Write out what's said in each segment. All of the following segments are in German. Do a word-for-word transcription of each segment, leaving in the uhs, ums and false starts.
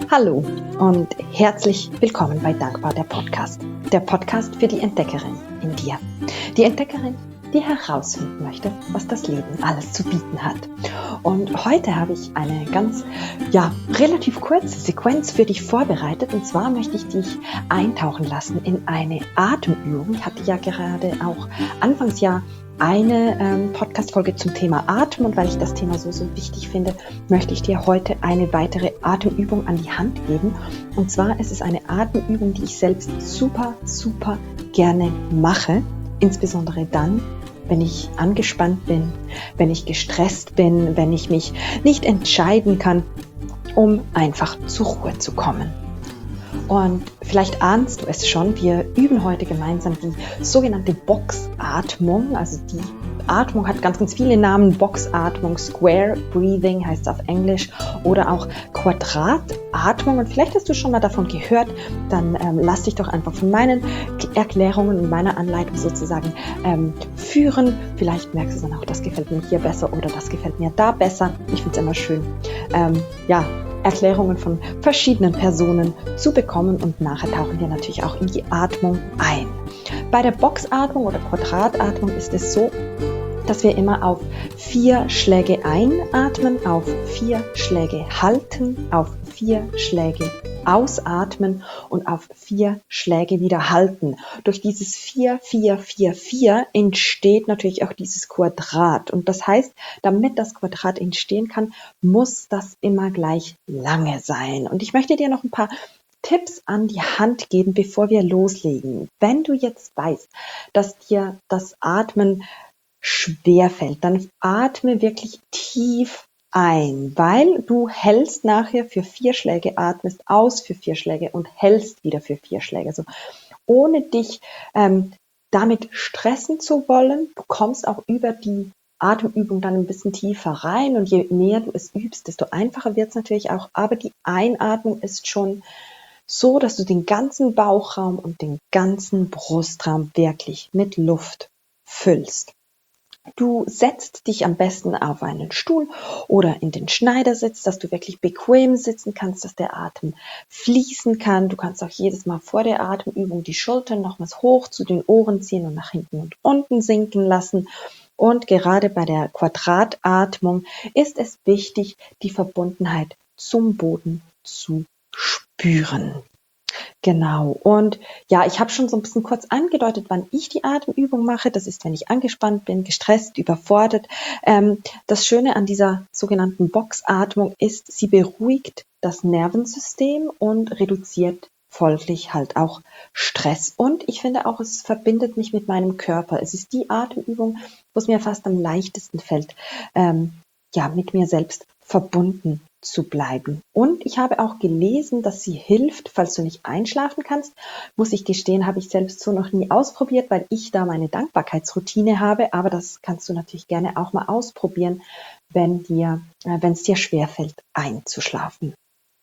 Hallo und herzlich willkommen bei Dankbar, der Podcast. Der Podcast für die Entdeckerin in dir. Die Entdeckerin, die herausfinden möchte, was das Leben alles zu bieten hat. Und heute habe ich eine ganz, ja, relativ kurze Sequenz für dich vorbereitet. Und zwar möchte ich dich eintauchen lassen in eine Atemübung. Ich hatte ja gerade auch Anfangsjahr eine ähm, Podcast-Folge zum Thema Atem, und weil ich das Thema so, so wichtig finde, möchte ich dir heute eine weitere Atemübung an die Hand geben. Und zwar ist es eine Atemübung, die ich selbst super, super gerne mache, insbesondere dann, wenn ich angespannt bin, wenn ich gestresst bin, wenn ich mich nicht entscheiden kann, um einfach zur Ruhe zu kommen. Und vielleicht ahnst du es schon, wir üben heute gemeinsam die sogenannte Boxatmung. Also die Atmung hat ganz, ganz viele Namen. Boxatmung, Square Breathing heißt es auf Englisch, oder auch Quadratatmung. Und vielleicht hast du schon mal davon gehört, dann ähm, lass dich doch einfach von meinen Erklärungen und meiner Anleitung sozusagen ähm, führen. Vielleicht merkst du dann auch, das gefällt mir hier besser oder das gefällt mir da besser. Ich finde es immer schön, ähm, ja, Erklärungen von verschiedenen Personen zu bekommen, und nachher tauchen wir natürlich auch in die Atmung ein. Bei der Boxatmung oder Quadratatmung ist es so, dass wir immer auf vier Schläge einatmen, auf vier Schläge halten, auf vier Schläge ausatmen und auf vier Schläge wieder halten. Durch dieses vier, vier, vier, vier entsteht natürlich auch dieses Quadrat. Und das heißt, damit das Quadrat entstehen kann, muss das immer gleich lange sein. Und ich möchte dir noch ein paar Tipps an die Hand geben, bevor wir loslegen. Wenn du jetzt weißt, dass dir das Atmen schwer fällt, dann atme wirklich tief ein, weil du hältst nachher für vier Schläge, atmest aus für vier Schläge und hältst wieder für vier Schläge. Also ohne dich ähm, damit stressen zu wollen, du kommst auch über die Atemübung dann ein bisschen tiefer rein, und je mehr du es übst, desto einfacher wird es natürlich auch. Aber die Einatmung ist schon so, dass du den ganzen Bauchraum und den ganzen Brustraum wirklich mit Luft füllst. Du setzt dich am besten auf einen Stuhl oder in den Schneidersitz, dass du wirklich bequem sitzen kannst, dass der Atem fließen kann. Du kannst auch jedes Mal vor der Atemübung die Schultern nochmals hoch zu den Ohren ziehen und nach hinten und unten sinken lassen. Und gerade bei der Quadratatmung ist es wichtig, die Verbundenheit zum Boden zu spüren. Genau. Und ja, ich habe schon so ein bisschen kurz angedeutet, wann ich die Atemübung mache. Das ist, wenn ich angespannt bin, gestresst, überfordert. Ähm, das Schöne an dieser sogenannten Boxatmung ist, sie beruhigt das Nervensystem und reduziert folglich halt auch Stress. Und ich finde auch, es verbindet mich mit meinem Körper. Es ist die Atemübung, wo es mir fast am leichtesten fällt, ähm, ja, mit mir selbst verbunden zu bleiben. Und ich habe auch gelesen, dass sie hilft, falls du nicht einschlafen kannst. Muss ich gestehen, habe ich selbst so noch nie ausprobiert, weil ich da meine Dankbarkeitsroutine habe. Aber das kannst du natürlich gerne auch mal ausprobieren, wenn dir, äh, wenn es dir schwerfällt, einzuschlafen.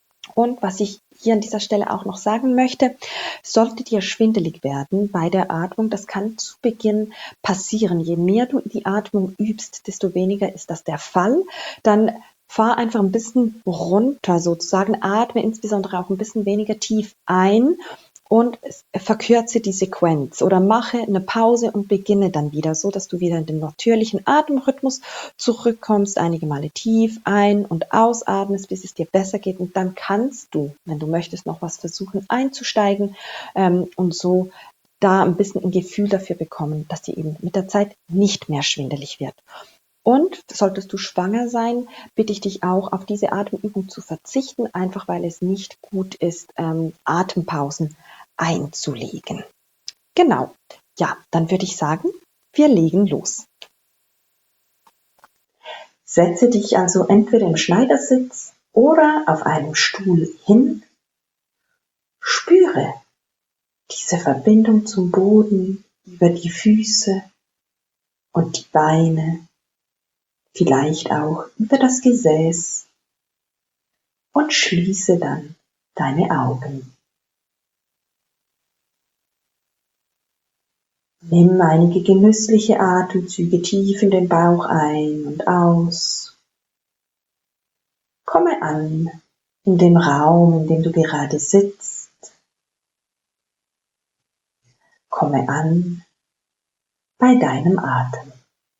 Und was ich hier an dieser Stelle auch noch sagen möchte, sollte dir schwindelig werden bei der Atmung, das kann zu Beginn passieren. Je mehr du die Atmung übst, desto weniger ist das der Fall. Dann fahr einfach ein bisschen runter sozusagen, atme insbesondere auch ein bisschen weniger tief ein und verkürze die Sequenz oder mache eine Pause und beginne dann wieder, so dass du wieder in den natürlichen Atemrhythmus zurückkommst, einige Male tief ein- und ausatmest, bis es dir besser geht, und dann kannst du, wenn du möchtest, noch was versuchen einzusteigen ähm, und so da ein bisschen ein Gefühl dafür bekommen, dass dir eben mit der Zeit nicht mehr schwindelig wird. Und solltest du schwanger sein, bitte ich dich auch, auf diese Atemübung zu verzichten, einfach weil es nicht gut ist, ähm, Atempausen einzulegen. Genau, ja, dann würde ich sagen, wir legen los. Setze dich also entweder im Schneidersitz oder auf einem Stuhl hin. Spüre diese Verbindung zum Boden, über die Füße und die Beine, vielleicht auch über das Gesäß, und schließe dann deine Augen. Nimm einige genüssliche Atemzüge tief in den Bauch ein und aus. Komme an in dem Raum, in dem du gerade sitzt. Komme an bei deinem Atem.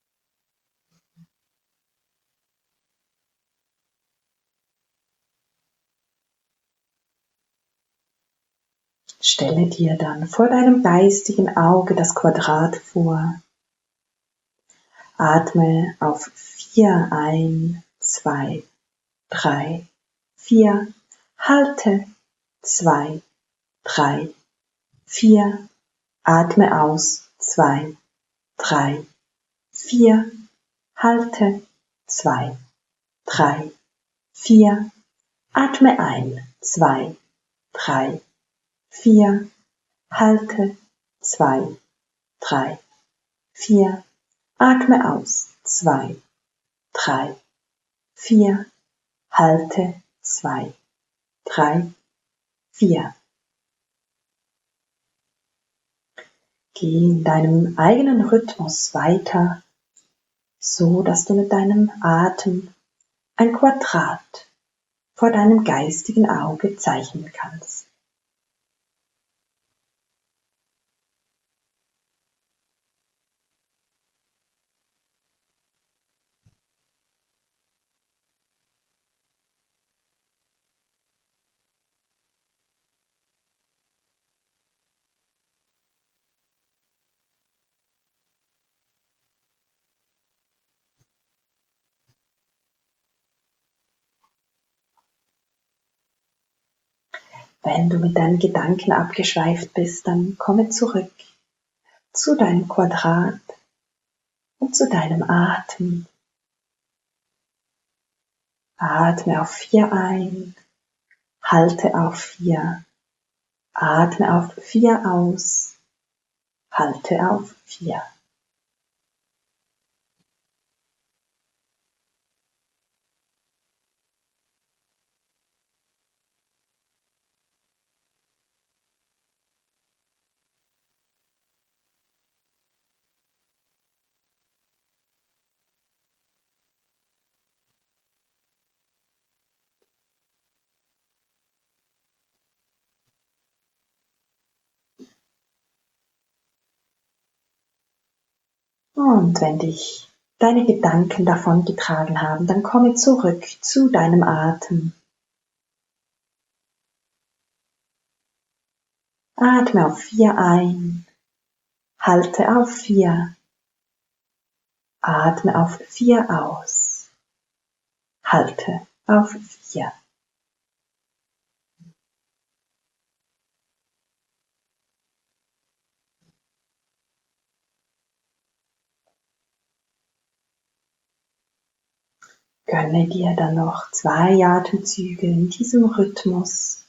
Stelle dir dann vor deinem geistigen Auge das Quadrat vor. Atme auf vier ein, zwei, drei, vier. Halte zwei, drei, vier. Atme aus zwei, drei, vier. Halte zwei, drei, vier. Atme ein zwei, drei, vier. Halte zwei, drei, vier. Atme aus zwei, drei, vier. Halte zwei, drei, vier. Geh in deinem eigenen Rhythmus weiter, so dass du mit deinem Atem ein Quadrat vor deinem geistigen Auge zeichnen kannst. Wenn du mit deinen Gedanken abgeschweift bist, dann komme zurück zu deinem Quadrat und zu deinem Atem. Atme auf vier ein, halte auf vier, atme auf vier aus, halte auf vier. Und wenn dich deine Gedanken davongetragen haben, dann komme zurück zu deinem Atem. Atme auf vier ein, halte auf vier, atme auf vier aus, halte auf vier. Gönne dir dann noch zwei Atemzüge in diesem Rhythmus.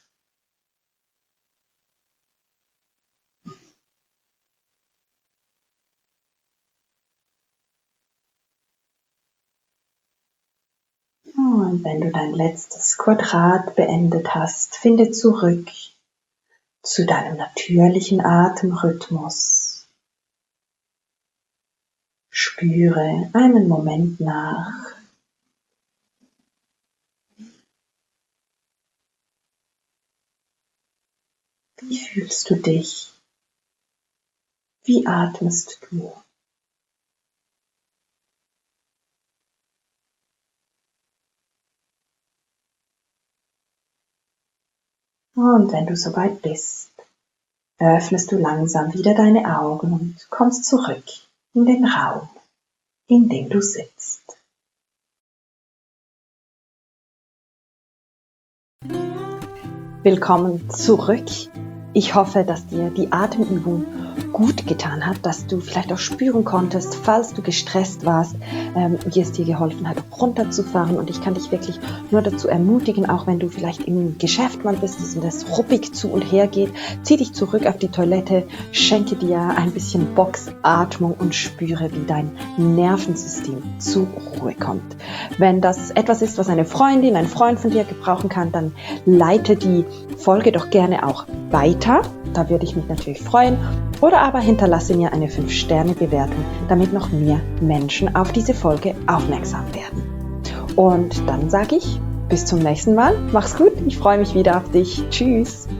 Und wenn du dein letztes Quadrat beendet hast, finde zurück zu deinem natürlichen Atemrhythmus. Spüre einen Moment nach. Wie fühlst du dich? Wie atmest du? Und wenn du soweit bist, öffnest du langsam wieder deine Augen und kommst zurück in den Raum, in dem du sitzt. Willkommen zurück. Ich hoffe, dass dir die Atemübung gut getan hat, dass du vielleicht auch spüren konntest, falls du gestresst warst, ähm, wie es dir geholfen hat, runterzufahren. Und ich kann dich wirklich nur dazu ermutigen, auch wenn du vielleicht im Geschäft mal bist und es ruppig zu und her geht, zieh dich zurück auf die Toilette, schenke dir ein bisschen Boxatmung und spüre, wie dein Nervensystem zur Ruhe kommt. Wenn das etwas ist, was eine Freundin, ein Freund von dir gebrauchen kann, dann leite die Folge doch gerne auch weiter. Da würde ich mich natürlich freuen. Oder aber hinterlasse mir eine fünf Sterne Bewertung, damit noch mehr Menschen auf diese Folge aufmerksam werden. Und dann sage ich bis zum nächsten Mal. Mach's gut, ich freue mich wieder auf dich. Tschüss.